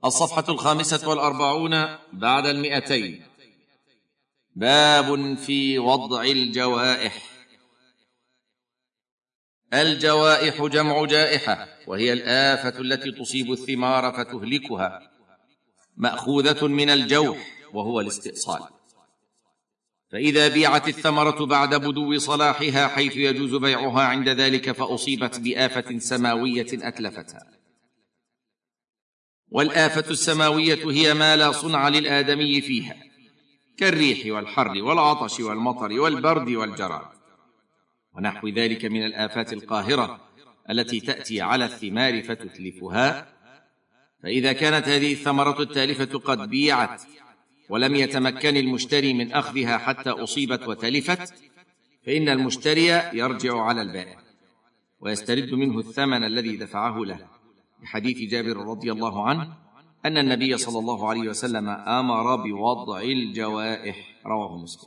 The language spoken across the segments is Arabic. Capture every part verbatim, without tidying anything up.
الصفحة الخامسة والأربعون بعد المئتين. باب في وضع الجوائح. الجوائح جمع جائحة، وهي الآفة التي تصيب الثمار فتهلكها، مأخوذة من الجوح وهو الاستئصال. فإذا بيعت الثمرة بعد بدو صلاحها حيث يجوز بيعها عند ذلك فأصيبت بآفة سماوية أتلفتها. والآفة السماوية هي ما لا صنع للآدمي فيها، كالريح والحر والعطش والمطر والبرد والجراد ونحو ذلك من الآفات القاهرة التي تأتي على الثمار فتتلفها. فإذا كانت هذه الثمرة التالفة قد بيعت ولم يتمكن المشتري من أخذها حتى أصيبت وتلفت، فإن المشتري يرجع على البائع ويسترد منه الثمن الذي دفعه له، بحديث جابر رضي الله عنه أن النبي صلى الله عليه وسلم أمر بوضع الجوائح، رواه مسلم.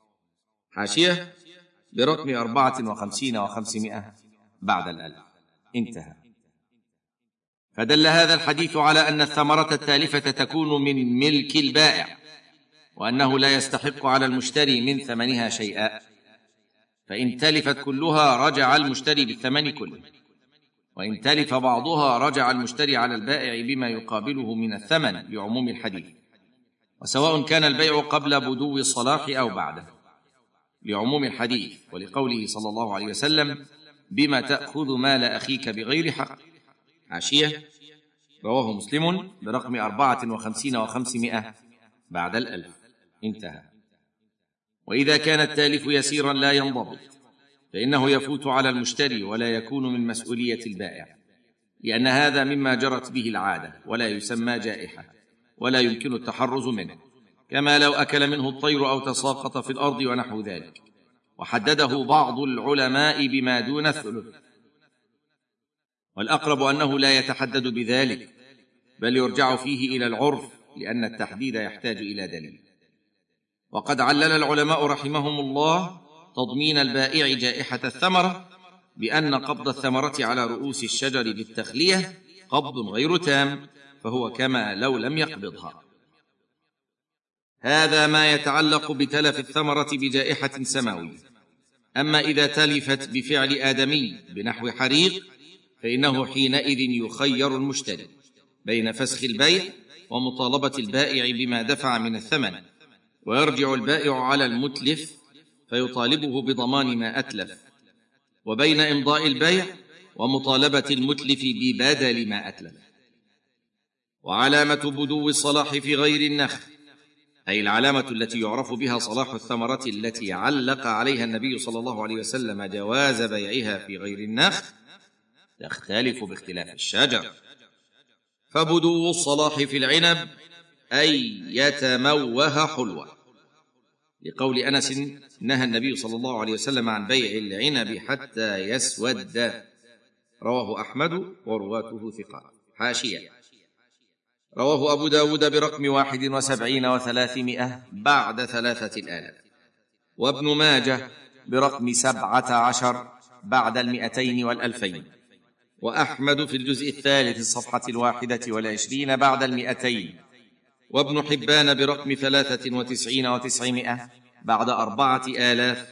حاشية برقم أربعة وخمسين وخمسمائة بعد الألف. انتهى. فدل هذا الحديث على أن الثمرة التالفة تكون من ملك البائع، وأنه لا يستحق على المشتري من ثمنها شيئا، فإن تلفت كلها رجع المشتري بالثمن كله، وإن تلف بعضها رجع المشتري على البائع بما يقابله من الثمن لعموم الحديث، وسواء كان البيع قبل بدو الصلاح أو بعده لعموم الحديث، ولقوله صلى الله عليه وسلم بما تأخذ مال أخيك بغير حق. حاشية رواه مسلم برقم أربعة وخمسين وخمسمائة بعد الألف. انتهى. وإذا كان التالف يسيرا لا ينضبط فإنه يفوت على المشتري ولا يكون من مسؤولية البائع، لأن هذا مما جرت به العادة ولا يسمى جائحة ولا يمكن التحرز منه، كما لو أكل منه الطير أو تساقط في الأرض ونحو ذلك، وحدده بعض العلماء بما دون الثلث، والأقرب أنه لا يتحدد بذلك بل يرجع فيه إلى العرف، لأن التحديد يحتاج إلى دليل. وقد علل العلماء رحمهم الله تضمين البائع جائحة الثمرة بأن قبض الثمرة على رؤوس الشجر بالتخلية قبض غير تام، فهو كما لو لم يقبضها. هذا ما يتعلق بتلف الثمرة بجائحة سماوية. أما إذا تلفت بفعل آدمي بنحو حريق فإنه حينئذ يخير المشتري بين فسخ البيع ومطالبة البائع بما دفع من الثمن، ويرجع البائع على المتلف فيطالبه بضمان ما أتلف، وبين إمضاء البيع ومطالبة المتلف ببدل ما أتلف. وعلامة بدو الصلاح في غير النخل، أي العلامة التي يعرف بها صلاح الثمرة التي علق عليها النبي صلى الله عليه وسلم جواز بيعها في غير النخل، تختلف باختلاف الشجر. فبدو الصلاح في العنب أي يتموه حلوة، لقول أنس نهى النبي صلى الله عليه وسلم عن بيع العنب حتى يسود، رواه أحمد ورواته ثقات. حاشية رواه أبو داود برقم واحد وسبعين وثلاثمائة بعد ثلاثة الآلاف، وابن ماجه برقم سبعة عشر بعد المئتين والألفين، وأحمد في الجزء الثالث الصفحة الواحدة والعشرين بعد المئتين، وابن حبان برقم ثلاثة وتسعين وتسعمائة بعد أربعة آلاف،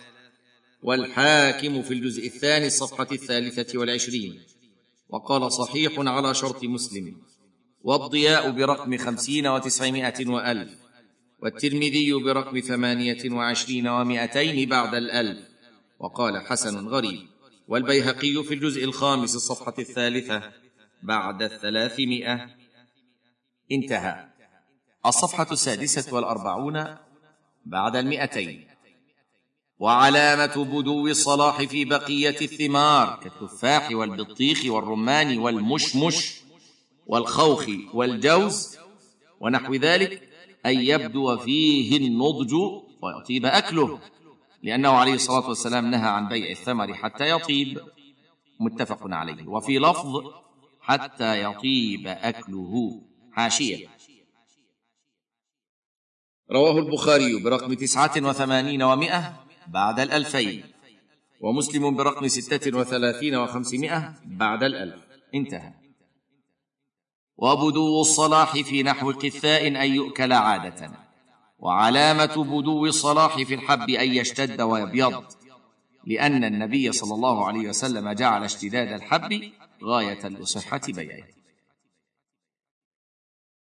والحاكم في الجزء الثاني الصفحة الثالثة والعشرين وقال صحيح على شرط مسلم، والضياء برقم خمسين وتسعمائة وألف، والترمذي برقم ثمانية وعشرين ومائتين بعد الألف وقال حسن غريب، والبيهقي في الجزء الخامس الصفحة الثالثة بعد الثلاثمائة. انتهى. الصفحة السادسة والأربعون بعد المئتين. وعلامة بدو الصلاح في بقية الثمار كالتفاح والبطيخ والرمان والمشمش والخوخ والجوز ونحو ذلك أن يبدو فيه النضج ويطيب أكله، لأنه عليه الصلاة والسلام نهى عن بيع الثمر حتى يطيب، متفق عليه، وفي لفظ حتى يطيب أكله. حاشية رواه البخاري برقم تسعة وثمانين ومائة بعد الألفين، ومسلم برقم ستة وثلاثين وخمسمائة بعد الألف. انتهى. وبدو الصلاح في نحو قثاء أن يؤكل عادة، وعلامة بدو الصلاح في الحب أن يشتد ويبيض، لأن النبي صلى الله عليه وسلم جعل اشتداد الحب غاية لصحة بيعه.